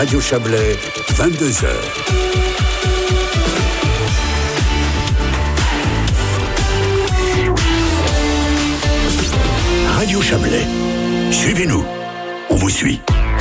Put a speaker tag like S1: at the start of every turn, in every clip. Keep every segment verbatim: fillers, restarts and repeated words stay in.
S1: Radio Chablais, vingt-deux heures. Radio Chablais, suivez-nous, on vous suit.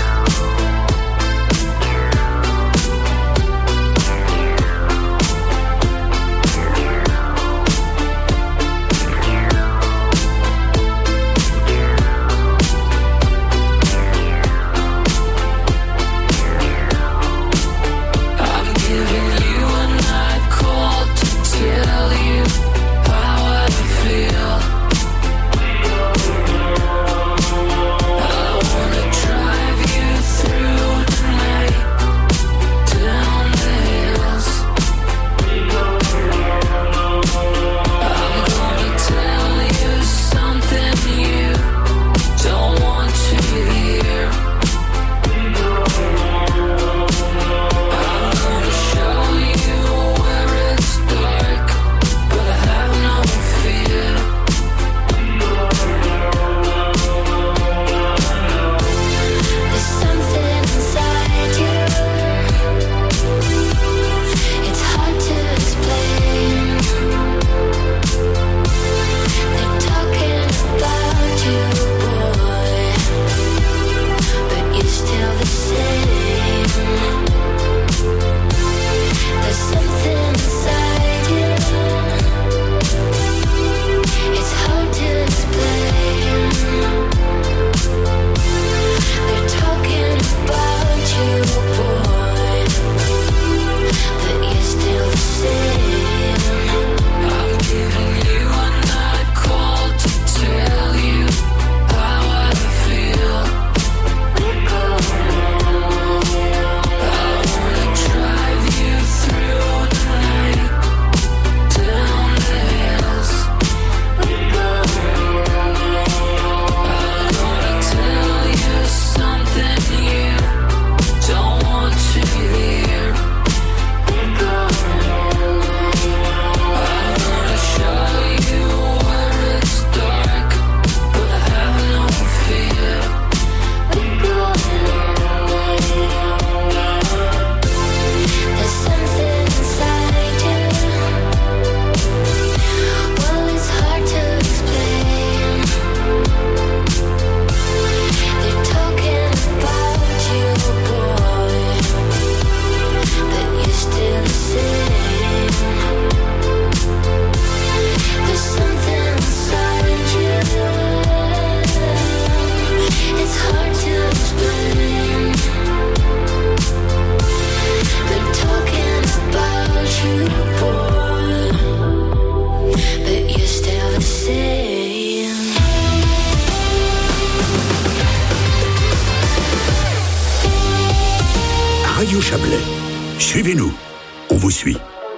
S1: Radio Chablais. Suivez-nous, on vous suit.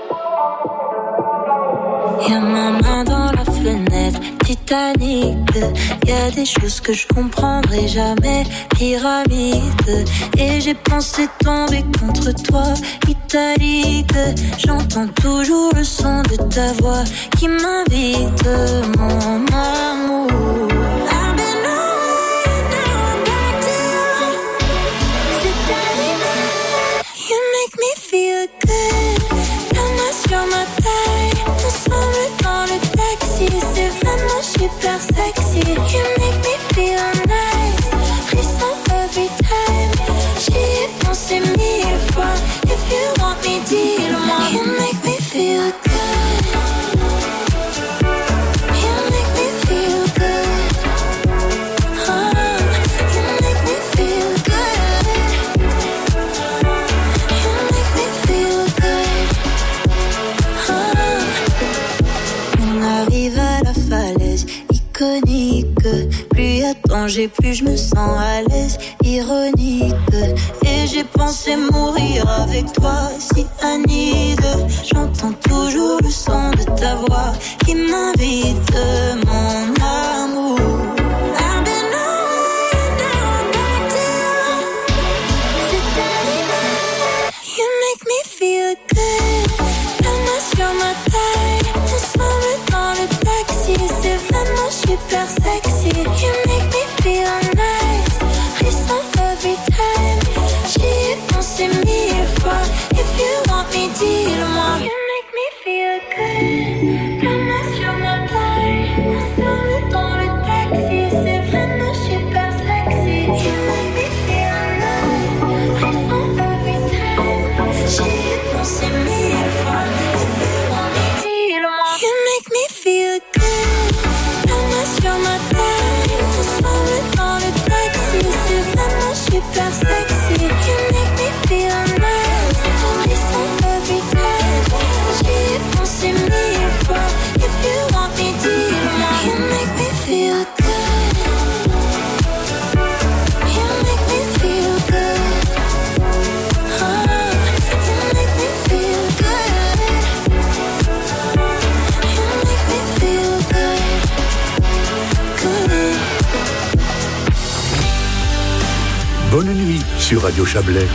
S2: Y'a ma main dans la fenêtre, Titanic. Y'a des choses que je comprendrai jamais, pyramide. Et j'ai pensé tomber contre toi, italique. J'entends toujours le son de ta voix qui m'invite, mon amour. Feel good, la main sur ma taille. Ensemble dans le taxi, c'est vraiment super sexy. You make me feel nice, frisson every time. J'y ai pensé mille fois. If you want me, dis-le-moi. You make me feel good. You make me feel good. Oh, you make me feel good. Iconique, plus y a danger, plus je me sens à l'aise, ironique. Et j'ai pensé mourir avec toi, si Anide. J'entends toujours le son de ta voix qui m'invite, mon amour. Feel good, la main sur ma taille. Ensemble dans le taxi, c'est vraiment super sexy. You make me feel nice, frisson every time. J'y ai pensé
S1: Bonne nuit sur Radio Chablais.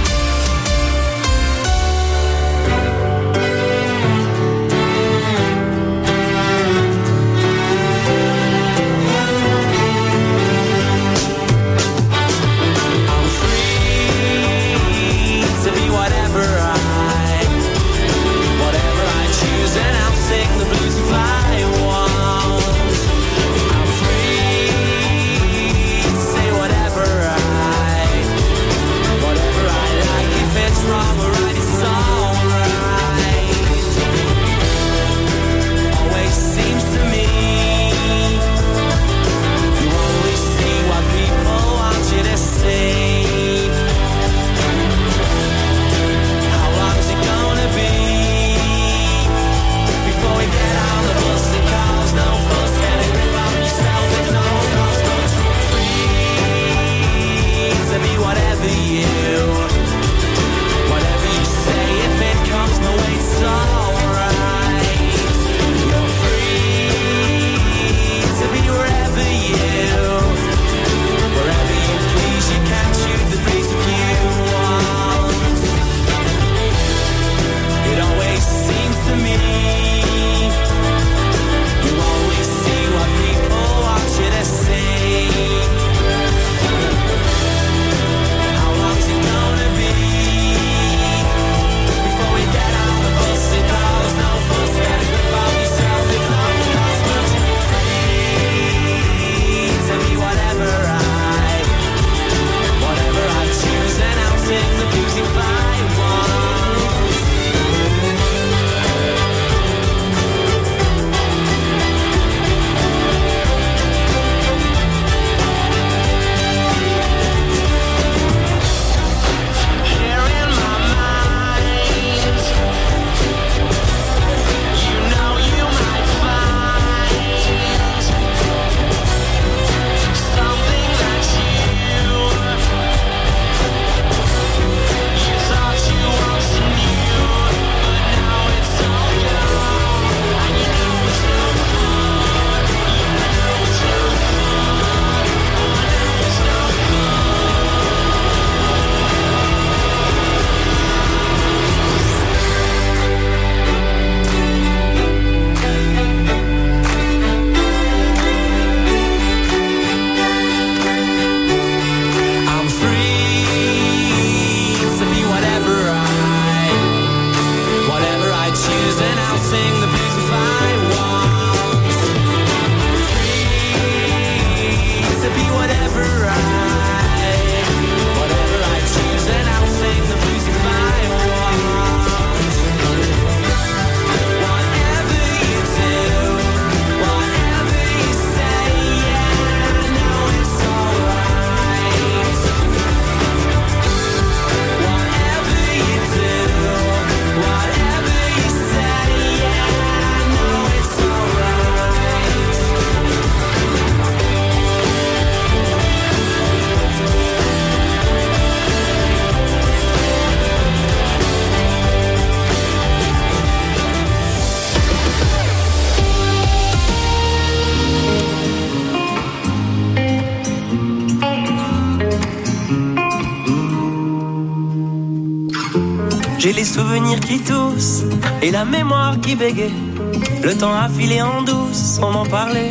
S3: J'ai les souvenirs qui toussent et la mémoire qui bégaye. Le temps a filé en douce sans m'en parler.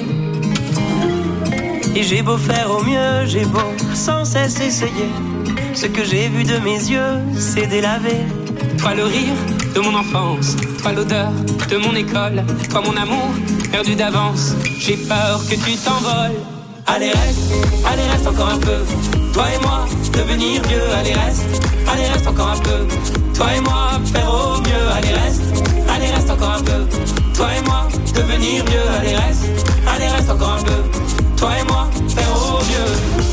S3: Et j'ai beau faire au mieux, j'ai beau sans cesse essayer. Ce que j'ai vu de mes yeux, c'est délavé.
S4: Toi le rire de mon enfance, toi l'odeur de mon école, toi mon amour perdu d'avance. J'ai peur que tu t'envoles. Allez reste, allez reste encore un peu. Toi et moi, devenir vieux. Allez reste, allez reste encore un peu. Toi et moi, faire au mieux. Allez reste, allez reste encore un peu. Toi et moi, devenir vieux. Allez reste, allez reste encore un peu. Toi et moi, faire au mieux.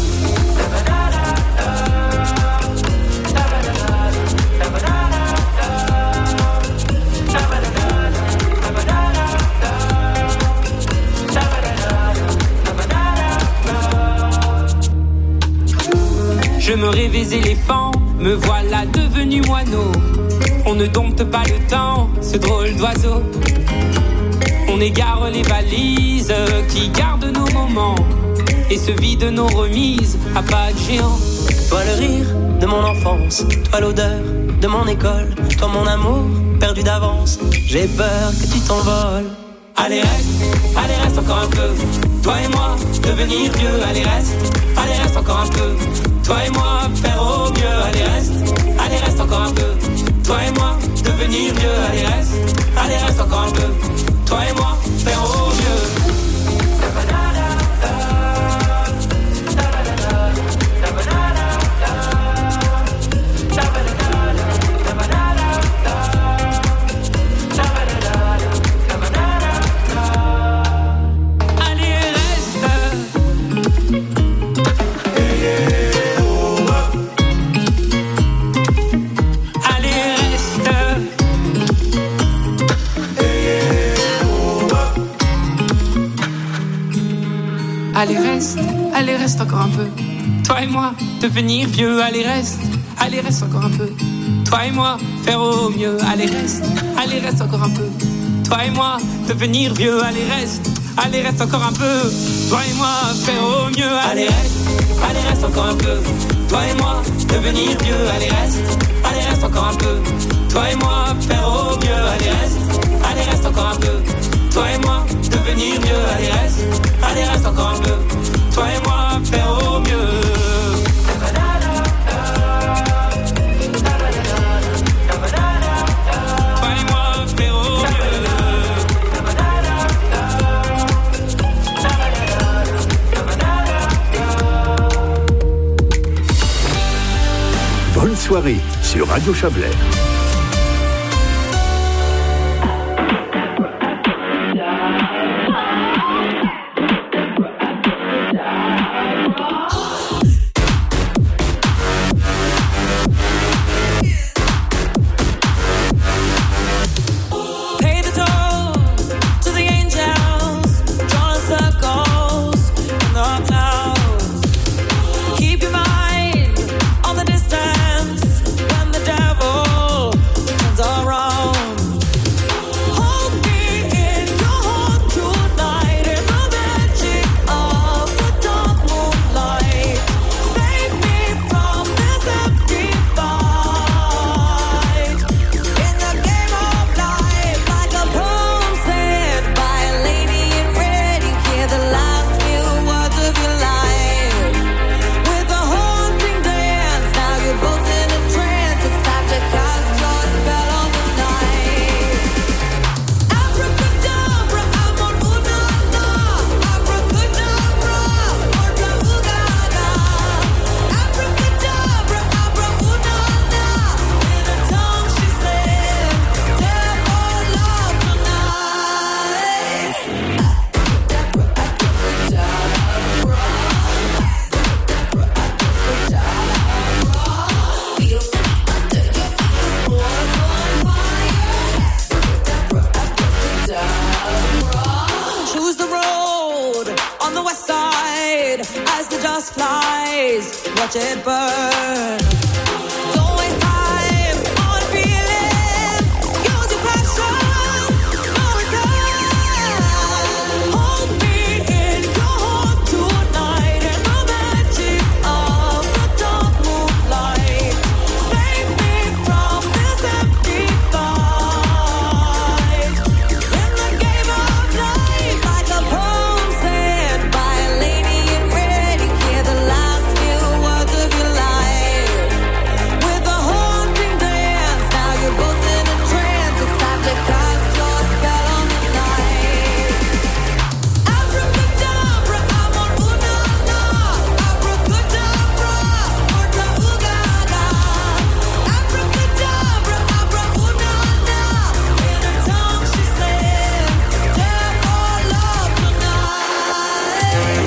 S4: Je me rêvais éléphant, me voilà devenu moineau. On ne dompte pas le temps, ce drôle d'oiseau. On égare les balises qui gardent nos moments. et se vide nos remises à pas de géant.
S3: Toi le rire de mon enfance, toi l'odeur de mon école, toi mon amour perdu d'avance, j'ai peur que tu t'envoles.
S4: Allez reste, allez reste encore un peu, toi et moi devenir vieux. Allez reste, allez reste encore un peu, toi et moi faire au mieux. Allez reste, allez reste encore un peu, toi et moi devenir vieux. Allez reste, allez reste encore un peu, toi et moi faire au mieux. Allez reste, allez reste encore un peu, toi et moi devenir vieux. Allez reste, allez reste encore un peu, toi et moi faire au mieux. Allez reste, allez reste encore un peu, toi et moi devenir vieux. Allez reste, allez reste encore un peu, toi et moi faire au mieux. Allez reste, allez reste encore un peu, toi et moi devenir vieux. Allez reste, allez reste encore un peu, toi et moi faire au mieux. Allez reste, allez reste encore un peu, toi et moi devenir mieux. Allez reste, allez reste encore un peu, toi et moi faire au mieux. Toi et moi faire au mieux.
S1: Bonne soirée sur Radio Chablais.
S5: Watch it burn. Don't waste time on feeling. Use your passion. No return. Hold me in your heart tonight in the magic of the dark moonlight. Save me from this empty fight. In the game of life, like a poem said by a lady in red, you hear the last few words of your life. With a haunting dance, now you're both in a trance. It's time to cast your spell on the night. Abracadabra, amor, una, na. Abracadabra, orta, ugaga. Abracadabra, abra, una, na. In her tongue she said, "Death or love tonight."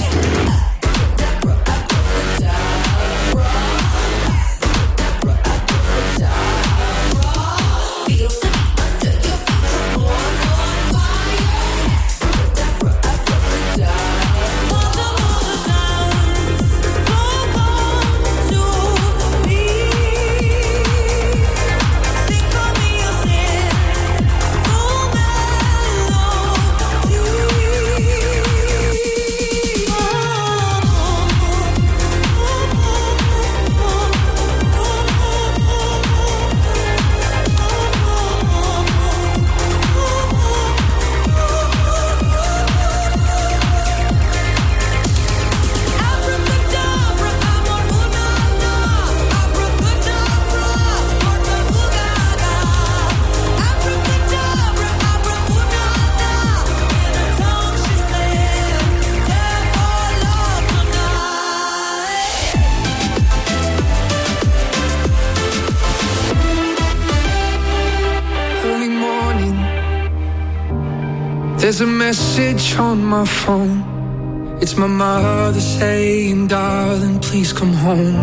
S6: There's a message on my phone. It's my mother saying, darling, please come home.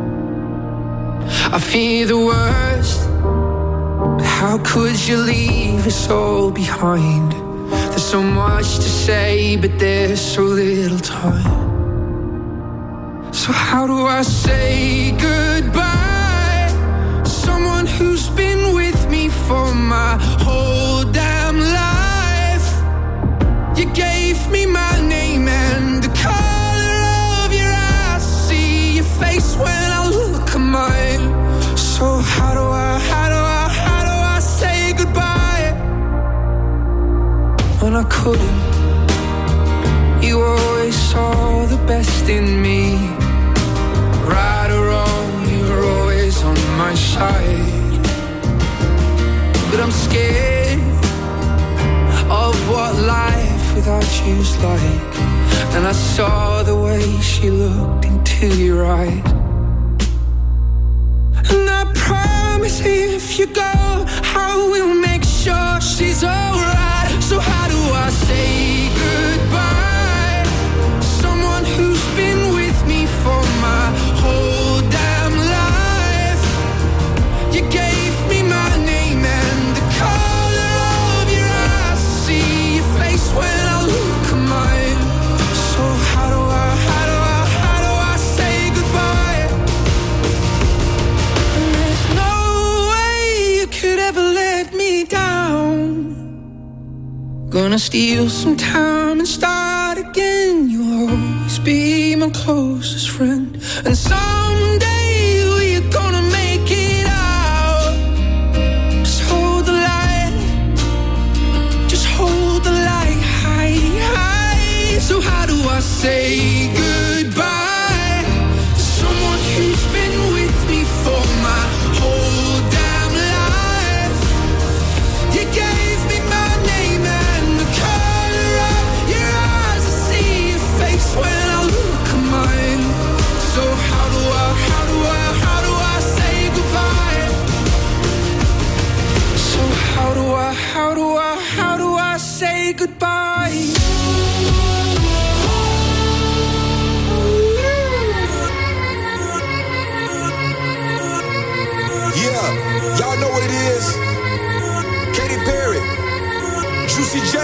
S6: I fear the worst. How could you leave us all behind? There's so much to say, but there's so little time. So how do I say goodbye? Someone who's been with me for my whole damn life. You gave me my name and the color of your eyes. See your face when I look at mine. So how do I, how do I, how do I say goodbye? When I couldn't, you always saw the best in me. Right or wrong, you were always on my side. But I'm scared of what life without you's like. And I saw the way she looked into your eyes. And I promise if you go, I will make sure she's alright. So how do I say goodbye? Someone who's been with me for my whole damn life. You gave me my name and the color of your eyes. See your face when I look at mine. So how do I, how do I, how do I say goodbye? And there's no way you could ever let me down. Gonna steal some time and start again. You'll always be my closest friend. And someday we're gonna make it out. Just hold the light. Just hold the light high, high. So how do I say goodbye to someone who's been with me for my whole damn life? You gave me my name and the color of your eyes. I see your face when I look at mine. So how do I, how do I, how do I say goodbye? So how do I, how do I, how do I say goodbye?
S7: Yeah, y'all know what it is. Katy Perry, Juicy J.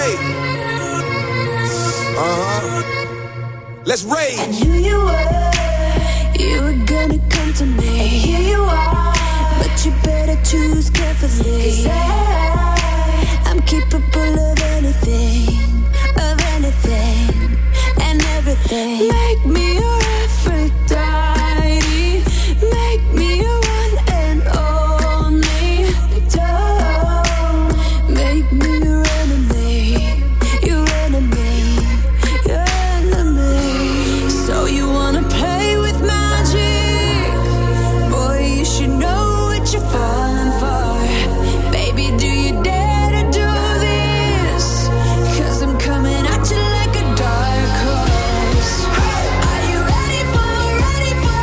S7: Uh-huh. Let's rage.
S2: I knew you were, you were gonna come to me. And here you are, but you better choose carefully. 'Cause I, I'm capable of anything, of anything, and everything. Make me your Aphrodite, make me your one and only. Don't make me your enemy, your enemy, your enemy. So you wanna play with magic? Boy, you should know what you're falling for. Baby, do you dare to do this? 'Cause I'm coming at you like a dark horse. Are you ready for, ready for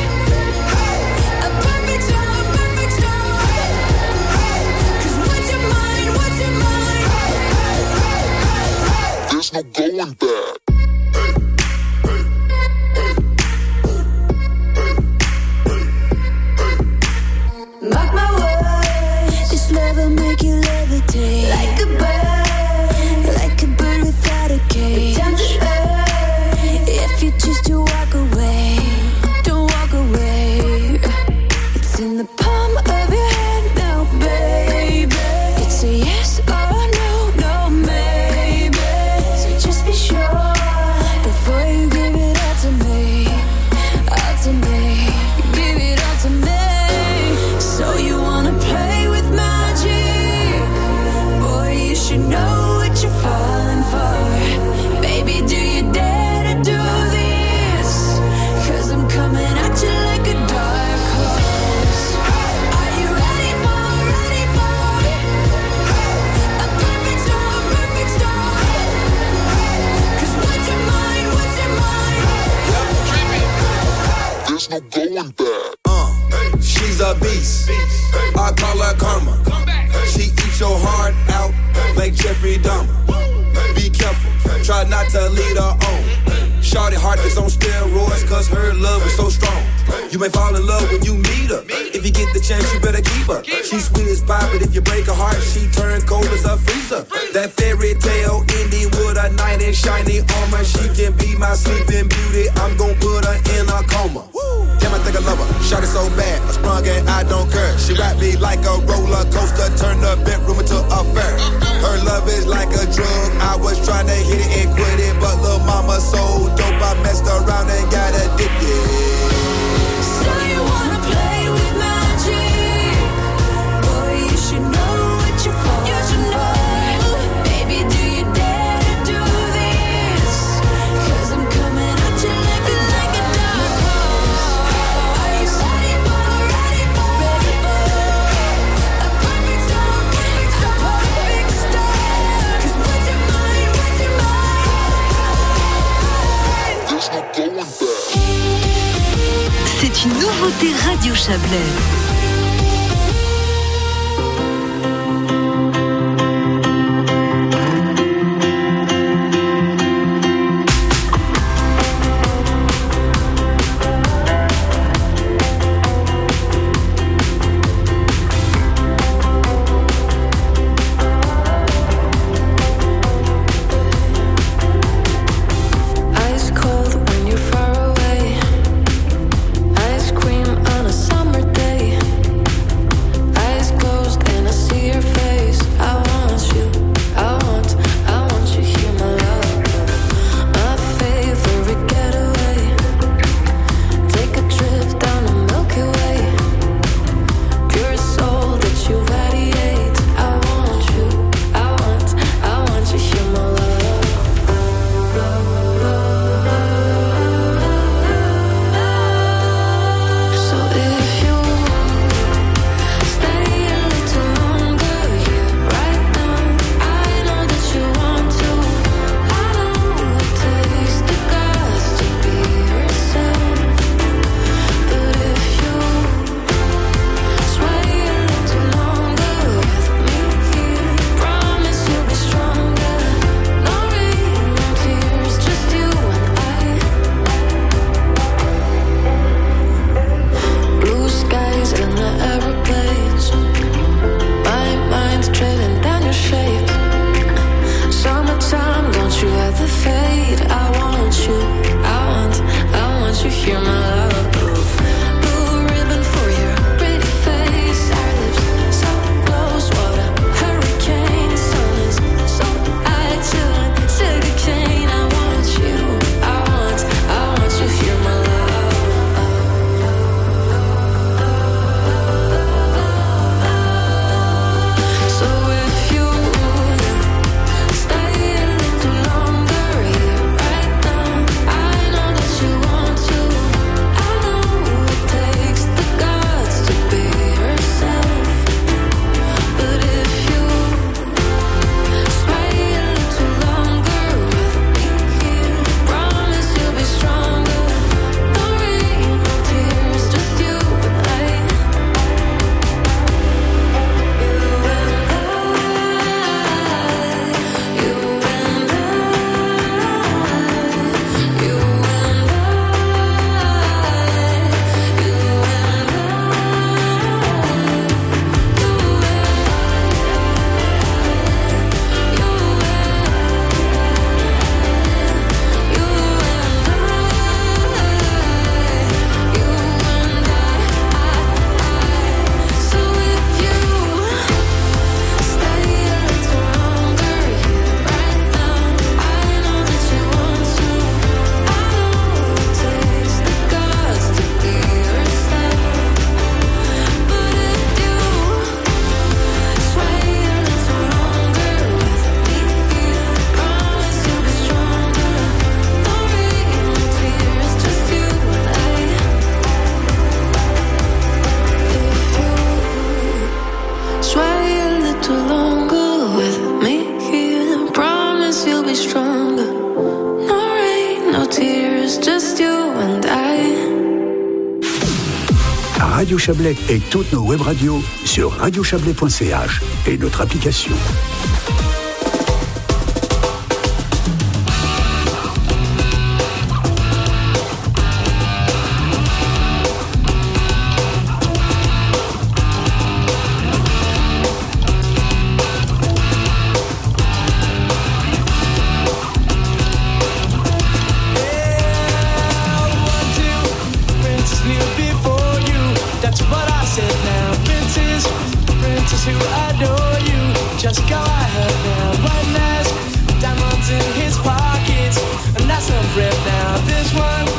S2: a perfect storm, perfect storm? 'Cause what's your mind, what's your mind?
S8: There's no going back.
S2: Mark my words, this love will make you levitate. Like a bird, like a bird without a cage. Down to earth, if you choose to walk away, don't walk away. It's in the palm of your hand now, baby. It's a yes or no, no maybe. So just be sure before you give it all to me, all to me. Give it all to me. So you wanna play with magic? Boy, you should know what you're falling for. Baby, do you dare to do this? 'Cause I'm coming at you like a dark horse. Are you ready for, ready for a perfect storm, perfect storm? 'Cause what's your mind, what's your mind?
S8: There's no going back.
S7: Uh, she's a beast. I call her karma. She eats your heart out like Jeffrey Dahmer. be careful. Try not to lead her on. Shorty heart is on steroids, cause her love is so strong. You may fall in love when you meet her. If you get the chance, you better keep her. She's sweet as pie, but if you break her heart, she turn cold as a freezer. That fairy tale ending with a knight in shiny armor. She can be my sleeping beauty. I'm gon' put her in a coma. Damn, I think I love her. Shot it so bad, I sprung and I don't care. She wrapped me like a roller coaster, turned the bedroom into a fair. Her love is like a drug. I was trying to hit it and quit it, but lil' mama so dope, I messed around and got addicted.
S5: So you wanna play with magic? Boy, you should know what you're for. You should know. Baby, do you dare to do this? Cause I'm coming at you like a, like a dark horse. Are you ready for, ready for, ready for a perfect storm, a perfect storm? Cause what's your mind, what's your mind?
S8: There's no going back.
S9: C'est une nouveauté Radio Chablais.
S5: Ice cold when you're far away. Ice cream on a summer day. Eyes closed and I see your face. I want you, I want, I want you here, my love. My favorite getaway. Take a trip down the Milky Way. Pure soul that you radiate. I want you, I want, I want you here, my love. So if you stay a little longer here right now, I know that you want to. I know it takes the guts to be yourself. But if you sway a little longer with me here, promise you'll be stronger. No rain, no tears, just you and I. Blue skies and the aeroplanes. My mind's treading down your shape. Summertime, don't you ever fade. I want you, I want, I want you here, my love. Blue ribbon for your pretty face. Our lips so close, what a hurricane. Sun is so high, chillin', sugar cane. I want you, I want, I want you here, my love. So if you stay a little longer here right now, I know that you want to. I know it takes the guts to be yourself. But if you sway a little longer with me here, promise you'll be stronger. No rain, no tears, just you and I. So if you stay a little longer here right now, I know that you want to. I know it takes the guts to be yourself. But if you sway a little longer with me here, promise you'll be stronger. No rain, no tears, just you and I. Sway a little longer with me here. Promise you'll be stronger. No rain, no tears, just you and I.
S1: Radio Chablais et toutes nos web radios sur radio chablais point c h et notre application.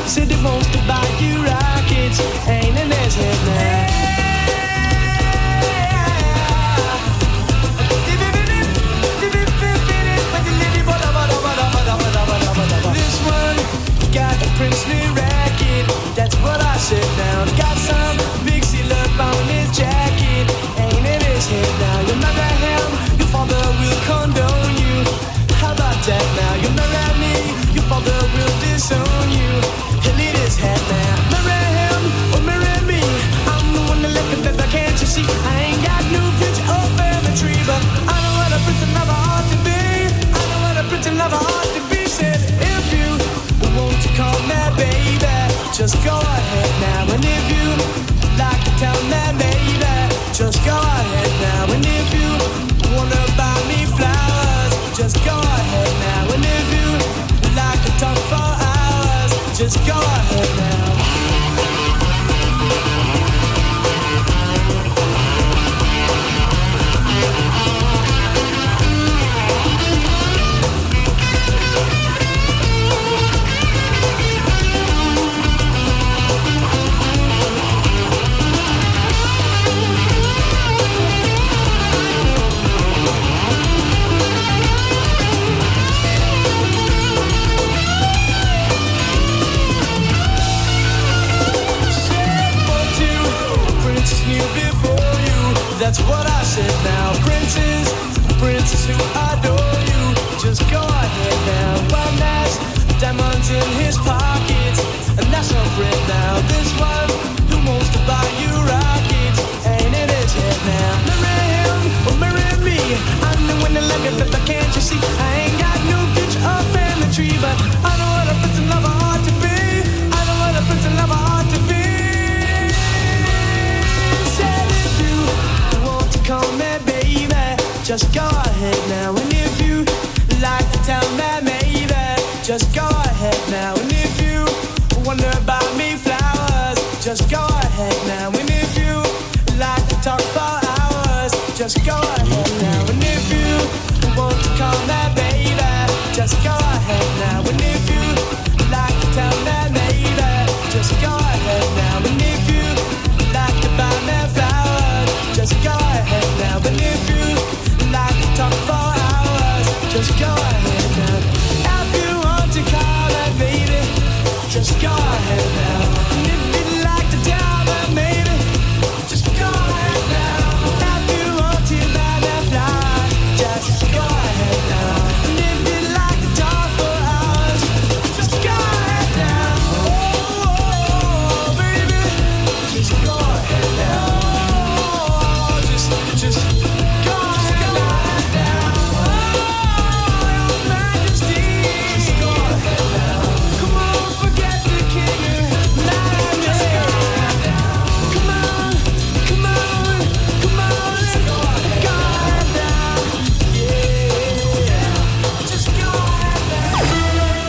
S3: said he wants to buy you rockets. Ain't in his head now. This one got a princely racket. That's what I said now. Got some big seal up on his jacket. Ain't in his head now. You marry him, your father will condone you. How about that now? You marry me, your father will disown you. He'll eat his head now. Marry him or marry me. I'm the one that lick him, baby, can't you see? I ain't got no future or family tree, but I know what a prince lover ought to be. I know what a prince lover ought to be. Said if you want to call me baby, just go ahead now. And if you like to tell me baby, just go ahead now. And if you wanna buy me flowers, just go ahead now. And if you like to talk for hours, just go ahead now. That's what I said now. Princes, princes who adore you, just go ahead now. One has diamonds in his pockets, and that's a friend now. This one who wants to buy you rockets, ain't in his head now. Marry him or marry me. I'm the one that like it, but can't you see? I ain't got no future or family tree, but I know what a prince and lover ought to be. I know what a prince and lover ought to be. Said if you call me baby, just go ahead now. And if you like to tell me maybe, just go ahead now. And if you wonder about me flowers, just go ahead now. And if you like to talk for hours, just go ahead now. And if you want to call me baby, just go ahead now. And if you like to tell me maybe, just go ahead now. And if you like to buy me flowers, just go ahead now. But if you like to talk for hours, just go ahead now. If you want to call that baby, just go ahead now. And if you like to tell that maybe, just go ahead now. If you want to buy that flowers, just go ahead now. And if you like to talk for hours, just go ahead now. Oh, oh, oh baby, just go ahead now. Just go ahead now. Oh, your majesty. Just go ahead now. Come on, forget the king. Just go ahead now. Come on, come on, come on. Go ahead now. Yeah. Just go ahead now.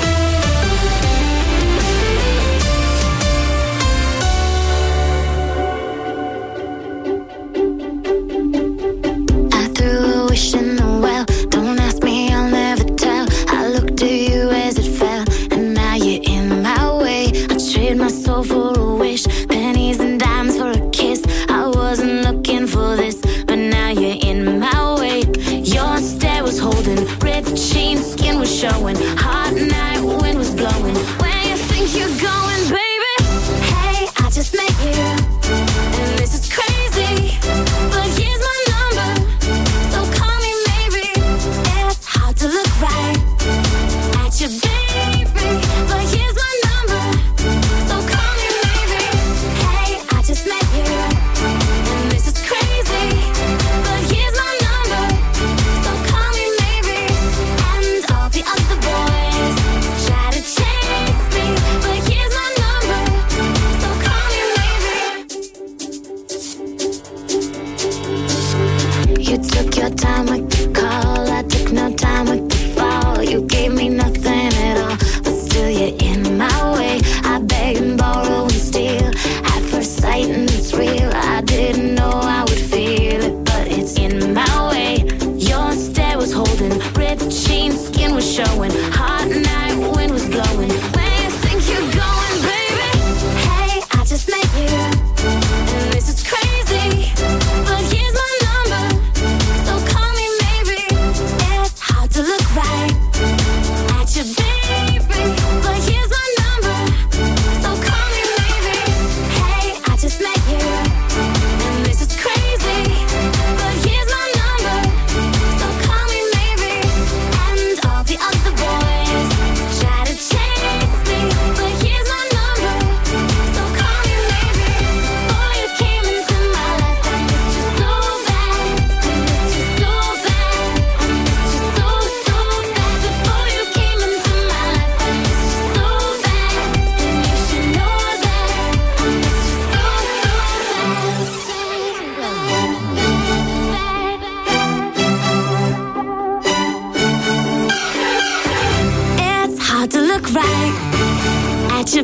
S2: I threw a wish in the well. Don't ask me, I'll never tell. I looked at you as it fell, and now you're in my way. I trade my soul for a wish, pennies and dimes for a kiss. I wasn't looking for this, but now you're in my way. Your stare was holding, ripped jeans, skin was showing. Hot night, wind was blowing. Where you think you're going, baby? Hey, I just met you, and this is crazy, but here's my number, so call me maybe. It's hard to look right at you, baby, but here's my number, so call me maybe. Hey, I just met you, and this is crazy, but here's my number, so call me maybe. And all the other boys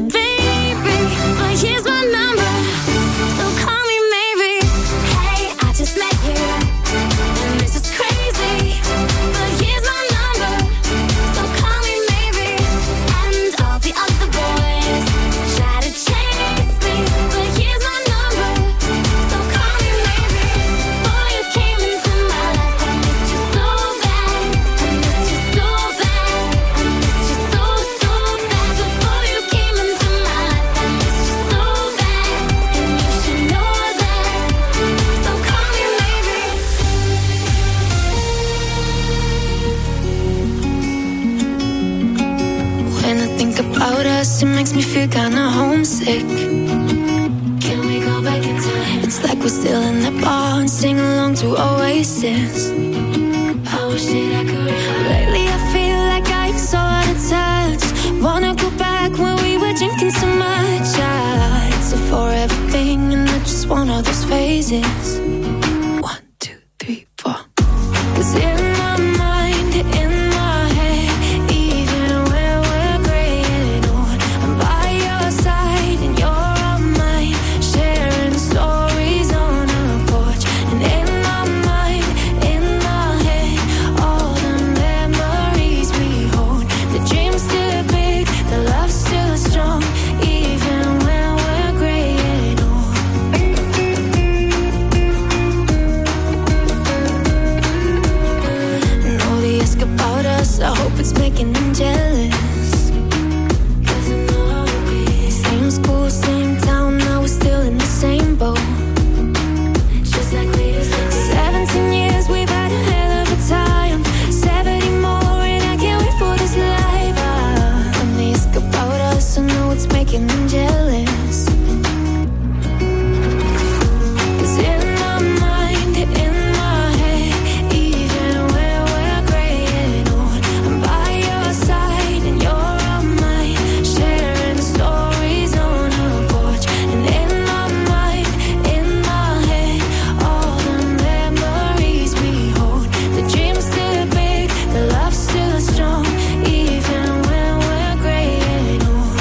S2: baby, but here's my number, so call me maybe. Hey, I just met you, and this is crazy, but here's my number, so call me maybe. And all the other boys try to chase me, but here's my number, so call me maybe. Boy, you came into my life, I missed you so bad, I missed you so bad, I missed you so, so bad. Before you came into my life, I missed you so bad, and you should know that, so call me maybe. When I think about us, it makes me feel kinda homesick. Can we go back in time? It's like we're still in the bar and sing along to Oasis. I wish that I could. Lately I feel like I'm so out of touch. Wanna go back when we were drinking so much. I, it's a forever thing and I just want all those phases. One, two, three, four. 'Cause in my mind, in my head, even when we're gray and old, I'm by your side and you're on mine, sharing stories on a porch. And in my mind, in my head, all the memories we hold. The dream's still big, the love's still strong, even when we're gray and old. And all they ask about us, I hope it's making them jealous. 'Cause I know how it be. Same school, same town, now we're still in the same boat. Just like we used to be. Seventeen years, we've had a hell of a time. Seventy more, and I can't wait for this life. Ah, when they ask about us, I know it's making them jealous. 'Cause in my mind, in my head, even when we're gray and old, I'm by your side and you're on mine, sharing stories on a porch. And in my mind, in my head, all the memories we hold. The dream's still big, the love's still strong, even when we're gray and old.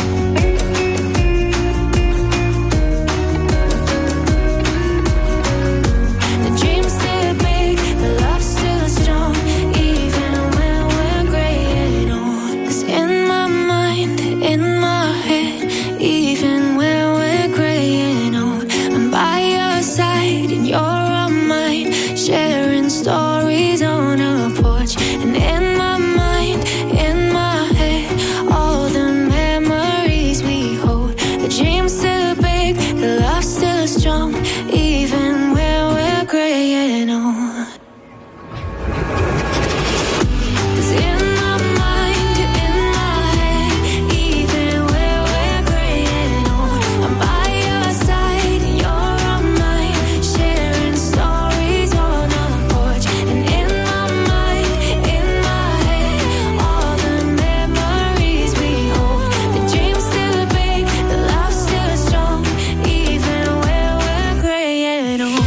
S2: The dream's still big, the love's still strong, even when we're gray and old. 'Cause in my mind, in my head, even when we're gray and old, I'm by your side and you're on mine, sharing stories on a porch. And in my mind, in my head, all the memories we hold. The dream's still big, the love's still strong, even when we're gray and old. 'Cause in my mind, in my head, even when we're gray and old, I'm by your side and you're on mine, sharing stories on a porch. And in my mind, in my head, all the memories we hold. The dream's still big, the love's still strong, even when we're gray and old.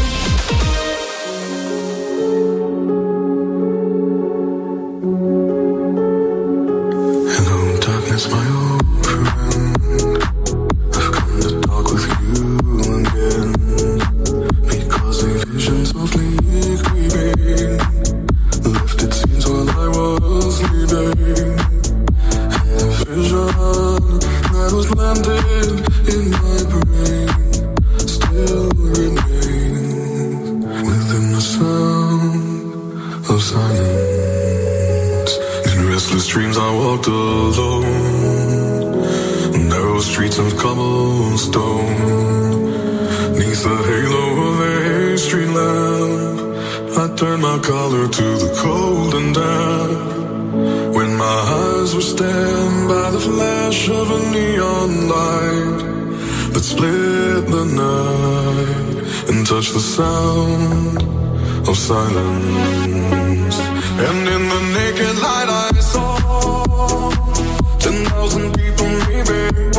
S10: Hello, darkness, my old friend. I've come to talk with you again, because a vision softly creeping left its scenes while I was sleeping. And the vision that was planted in my brain still remains within the sound of silence. In restless dreams I walked alone, narrow streets of cobblestone. Neath the halo of a street lamp, I turned my collar to the cold and damp. When my eyes were stabbed by the flash of a neon light that split the night and touched the sound of silence. And in the naked light I saw ten thousand people, maybe.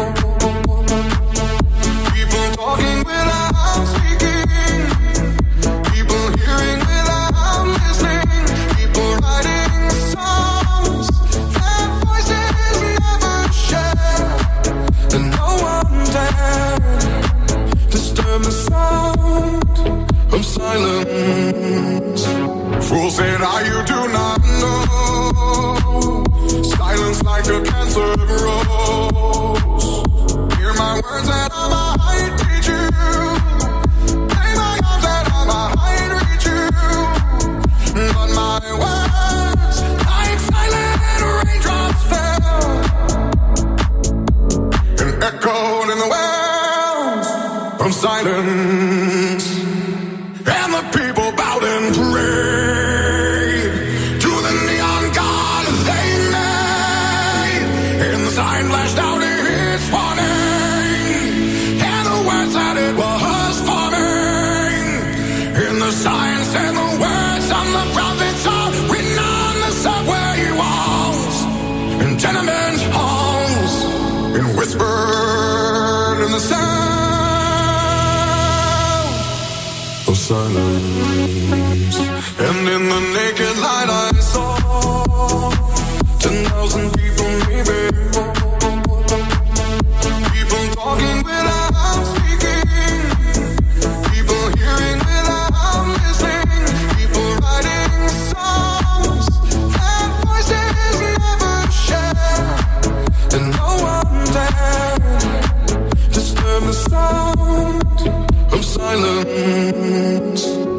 S10: People talking without speaking, people hearing without listening, people writing songs that voices never share. And no silence. Fools said, "I you do not know." Silence like a cancer grows. Hear my words and I might teach you. Play my arms that I might reach you. But my words, like silent raindrops, fell and echoed in the wells of silence. And the people bowed and prayed to the neon god they made. And the sign flashed out its warning, and the words that it was forming. And the signs and the words on the prophets are written on the subway walls and tenement halls, and whispered in the sound of silence. And in the naked light I saw ten thousand people, maybe. People talking without speaking. People hearing without listening. People writing songs that voices never share. And no one dared disturb the sound of silence.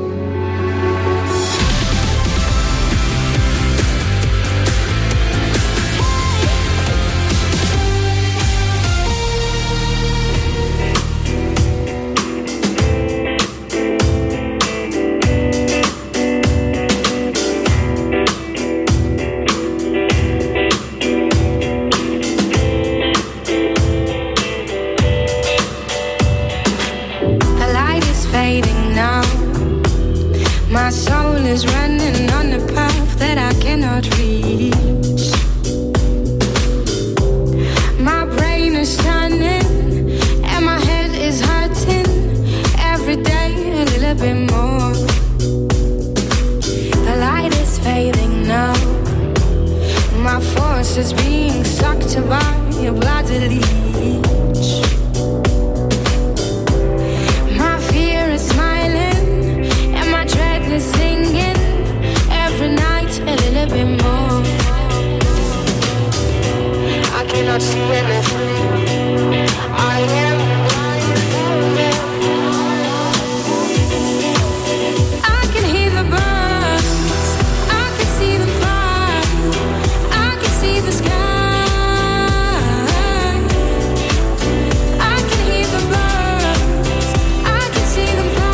S11: My soul is running on a path that I cannot reach. My brain is turning and my head is hurting. Every day a little bit more. The light is fading now. My force is being sucked by a bloody leech. My fear is smiling, is singing every night a little bit more. I cannot see anything. I am blind. I can hear the birds. I can see them fly. I can see the sky. I can hear the birds. I can see them fly.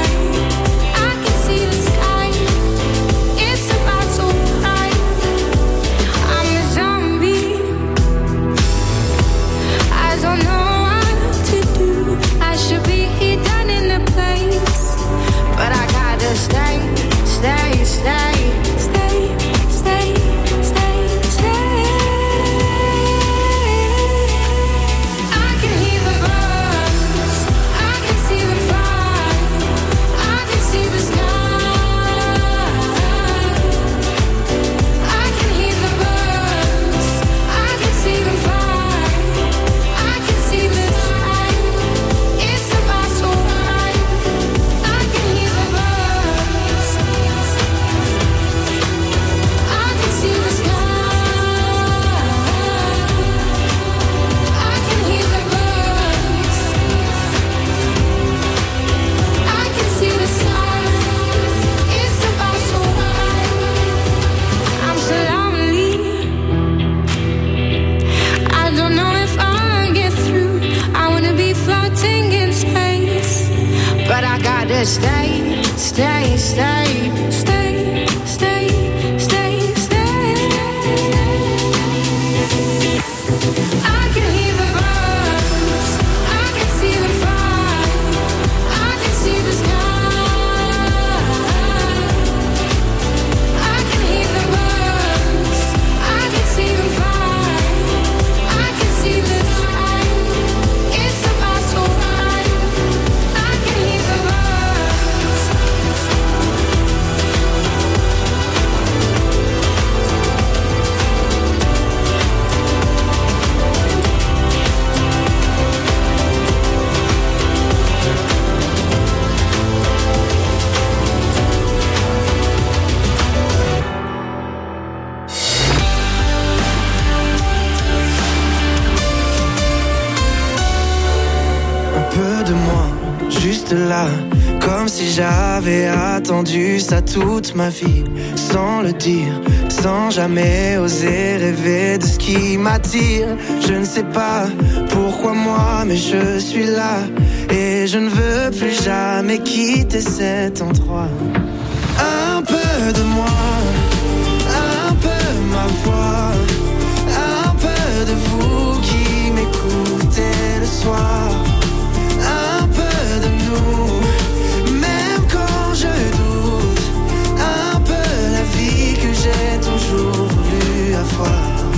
S11: Stay, stay, stay, stay, stay, stay, stay. I can hear the birds. I can see them fly. I can see the sky. I can hear the birds. I can see them fly. I can see the sky. It's about to rise. I can hear the birds. I can see the sky. I can hear the birds. I can see the sky. It's about to rise. I'm so lonely. I don't know if I'll get through. I wanna be floating in space, but I gotta stay, stay, stay, stay, stay, stay, stay. I can hear the birds. I can see them fly. I can see the sky. I can hear the birds. I can see them fly. I can see the sky. It's about to rise. I can hear the birds.
S12: Un peu de moi, juste là, comme si j'avais attendu ça toute ma vie, sans le dire, sans jamais oser rêver de ce qui m'attire. Je ne sais pas pourquoi moi, mais je suis là, et je ne veux plus jamais quitter cet endroit. Un peu de moi, un peu ma voix, un peu de vous qui m'écoutez le soir, un peu de nous, même quand je doute, un peu la vie que j'ai toujours voulu avoir.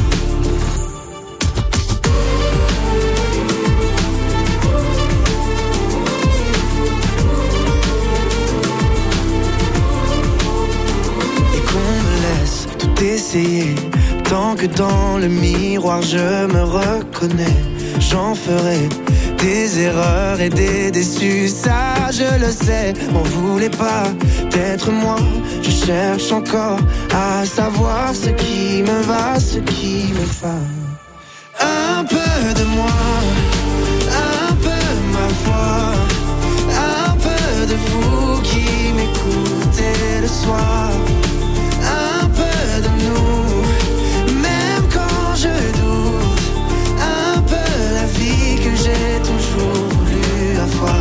S12: Essayer, tant que dans le miroir je me reconnais, j'en ferai des erreurs et des déçus, ça je le sais. On voulait pas d'être moi, je cherche encore à savoir ce qui me va, ce qui me va. Un peu de moi, un peu ma voix, un peu de vous qui m'écoutez le soir, un peu de nous, même quand je doute, un peu la vie que j'ai toujours voulu avoir.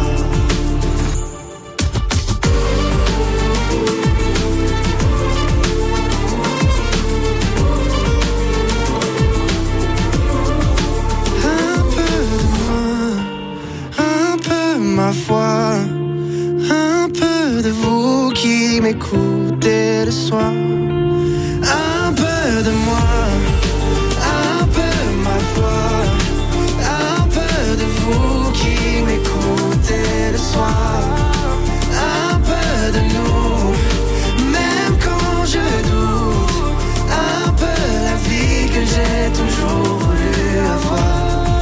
S12: Un peu de moi, un peu ma foi, un peu de vous qui m'écoutez le soir. Un peu de moi, un peu ma voix, un peu de vous qui m'écoutez le soir, un peu de nous, même quand je doute, un peu la vie que j'ai toujours voulu avoir.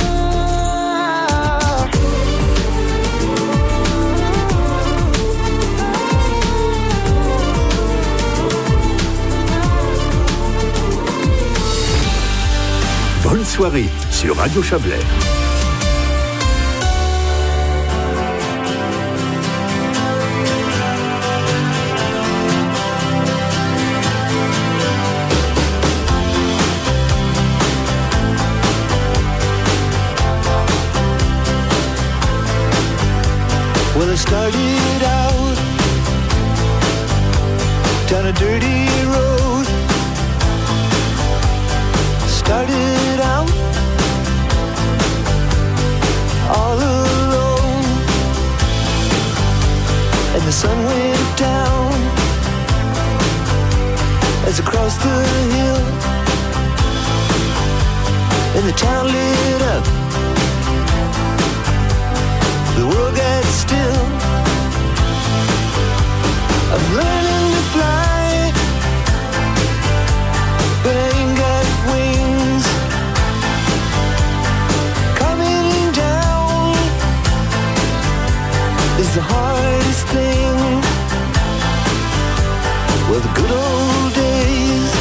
S1: Bonne soirée sur Radio Chablais.
S13: Well, I started out down a dirty road. Started out all alone, and the sun went down as I crossed the hill, and the town lit up, the world got still. I'm learning to fly, but I ain't got wings. Coming down is the hardest thing. Well, the good old days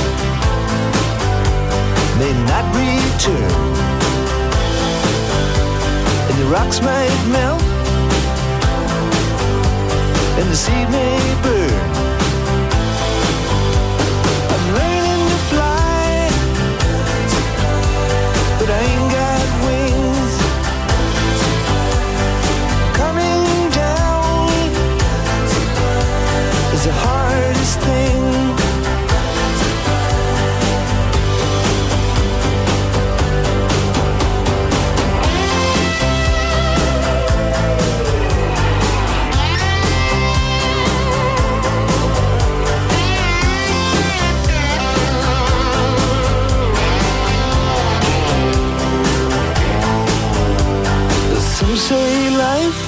S13: may not return, and the rocks might melt, and the sea may burn. I'm learning to fly, but I ain't got wings. Coming down is the hardest thing. Some say life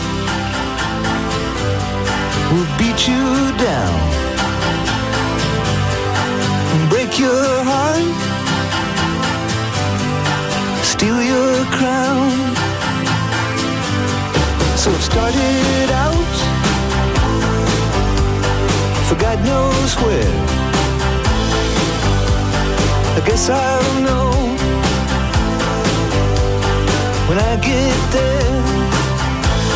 S13: will beat you down, break your heart, steal your crown. So it started out for God knows where. I guess I'll know when I get there.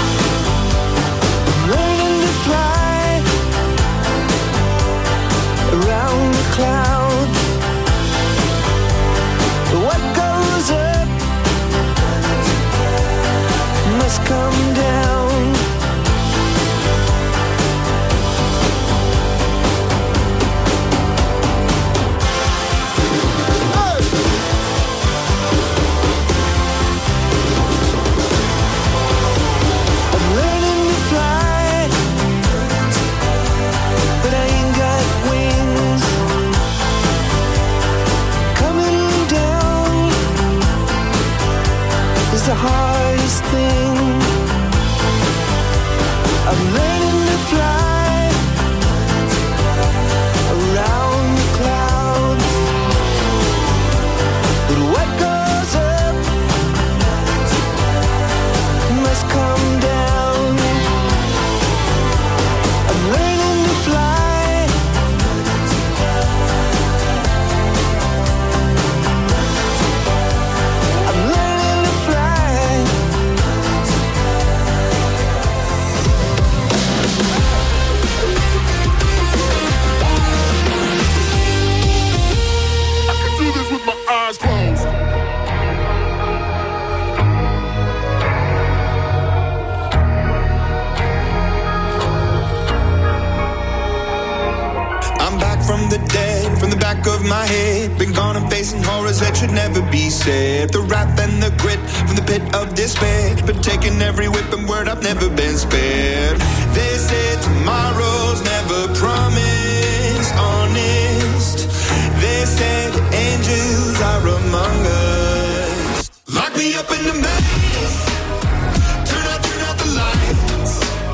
S14: back of my head. Been gone and facing horrors that should never be said. The wrath and the grit from the pit of despair. Been taking every whip and word, I've never been spared. They say tomorrow's never promised, honest. They said angels are among us. Lock me up in the maze. Turn out, turn out the lights.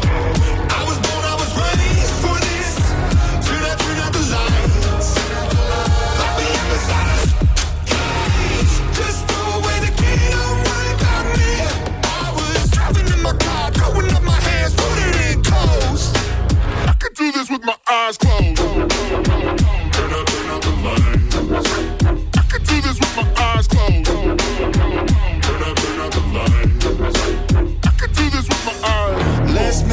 S14: I was born, I was raised for this. Turn out, turn out the lights. Lock me up inside a cage. Just throw away the key, don't worry about me. I was driving in my car, throwing up my hands, put it in coast. I could do this with my eyes closed. Turn out, turn out the lights. I could do this with my eyes closed. Turn out, turn out the lights. I could do this with my eyes. Less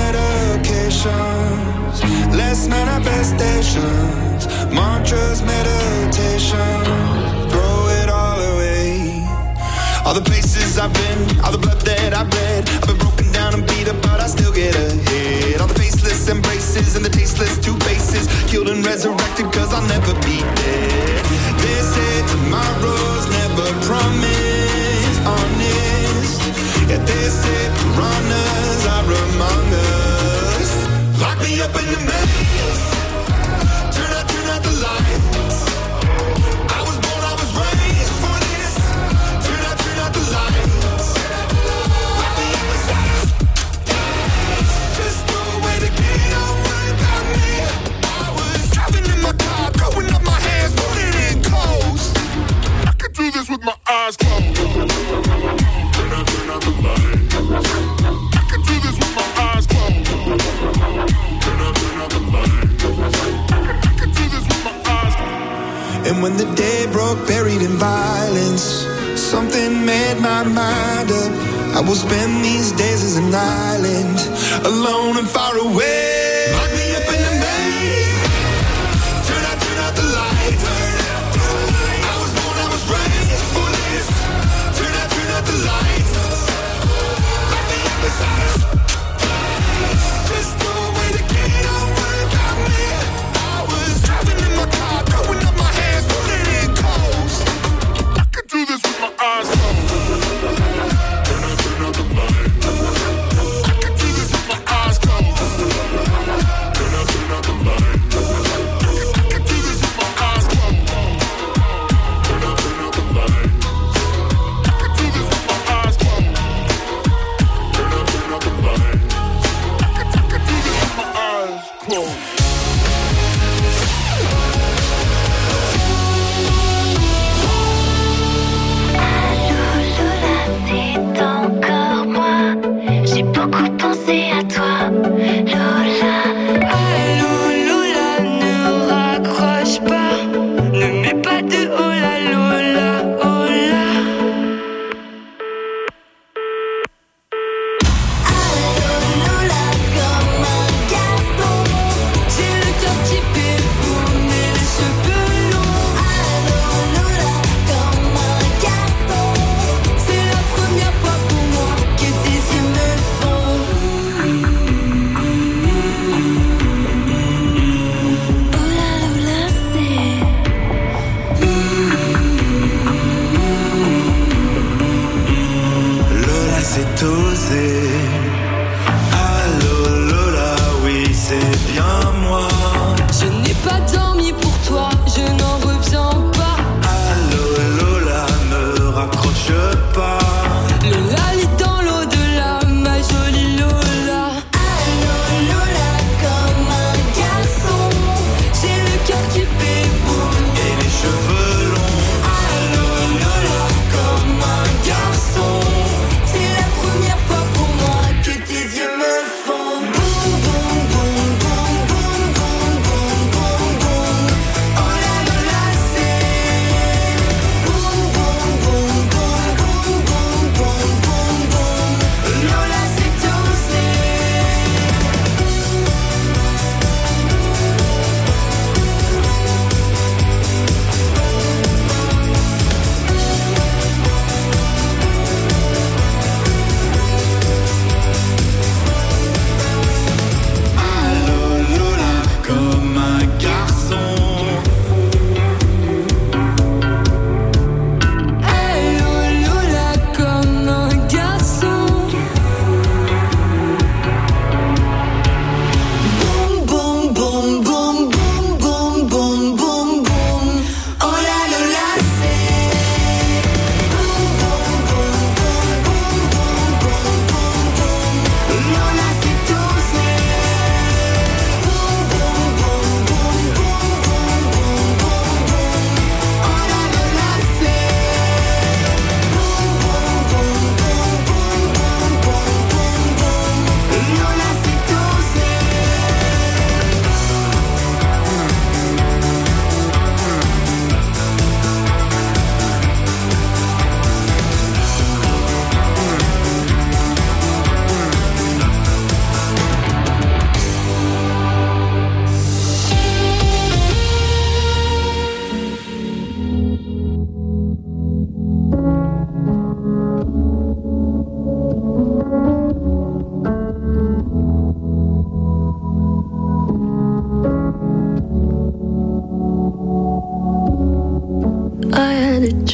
S14: medications, less manifestations, mantras, meditation. Throw it all away. All the places I've been, all the blood that I've bled. I've been broken down and beat up, but I still get ahead. All the faceless embraces and the tasteless two faces. Killed and resurrected, cause I'll never be dead. They say tomorrow's never promised, honest. Yeah, they say piranhas are among us. Lock me up in the maze. Turn out, turn out the lights. I was born, I was raised for this. Turn out, turn out the lights. Lock me up inside a cage. Just throw away the key, don't worry about me. I was driving in my car, throwing up my hands, put it in coast. I could do this with my eyes closed. Turn out, turn out the lights. I could do this with my eyes closed. Turn out, turn out the lights. I could do this with my eyes closed. And when the day broke, buried in violence, something made my mind up. I will spend these days as an island, alone and far away. Lock me up in the maze. Turn out, turn out the lights. I was born, I was raised for this. Turn out, turn out the lights. Lock me up inside a cage. Just throw away the key, don't worry about me. I was driving in my car, throwing up my hands, put it in coast. I could do this with my eyes closed. Turn out, turn out the lights. I could do this with my eyes closed.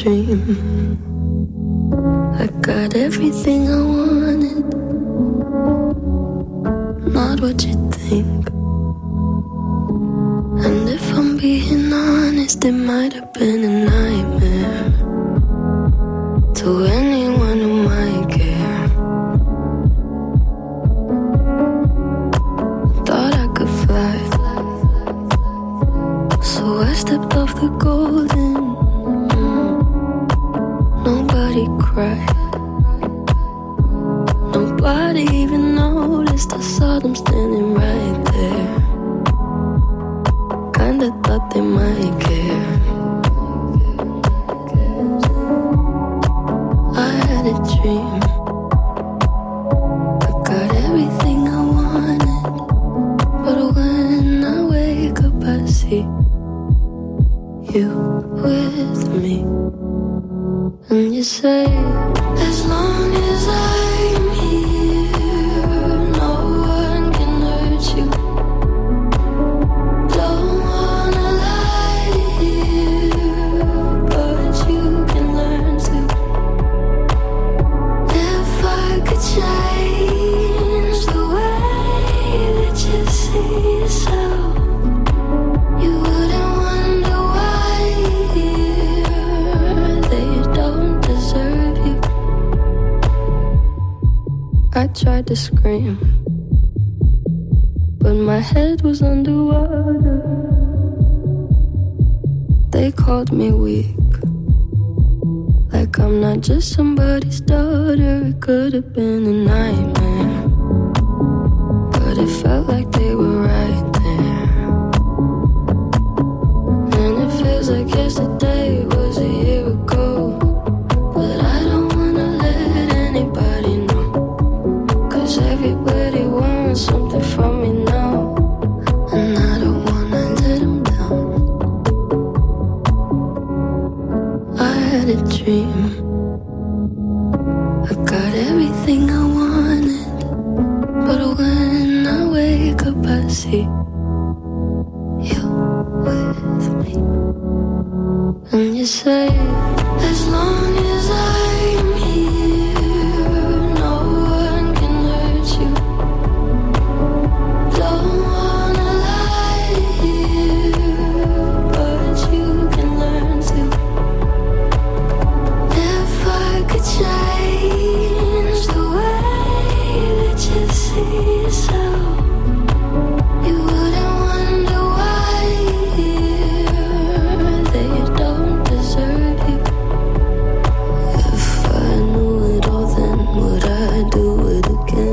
S2: dream. I got everything I wanted, not what you think. And if I'm being honest, it might have been a nightmare to anyone who might care. Thought I could fly, so I stepped off the golden. Mm. Nobody cried, nobody even noticed. I saw them standing right there. Kinda thought they might care. I had a dream, I got everything I wanted, but when I wake up I see you with me. And you say, as long as I'm here, no one can hurt you. Don't wanna lie to you, but you can learn to. If I could change the way that you see yourself, you wouldn't wonder why they don't deserve you. I tried to scream, but my head was underwater. They called me weak, like I'm not just somebody's daughter. It could have been a nightmare, but it felt like they were right there. And it feels like yesterday was a year ago, but I don't wanna let anybody know, 'cause everybody wants something from me now, and I don't wanna let them down. I had a dream, I got everything I wanted, but when I wake up I see you with me. And you say, as long as I'm here, no one can hurt you. Don't wanna lie to you, but you can learn to. If I could change the way that you see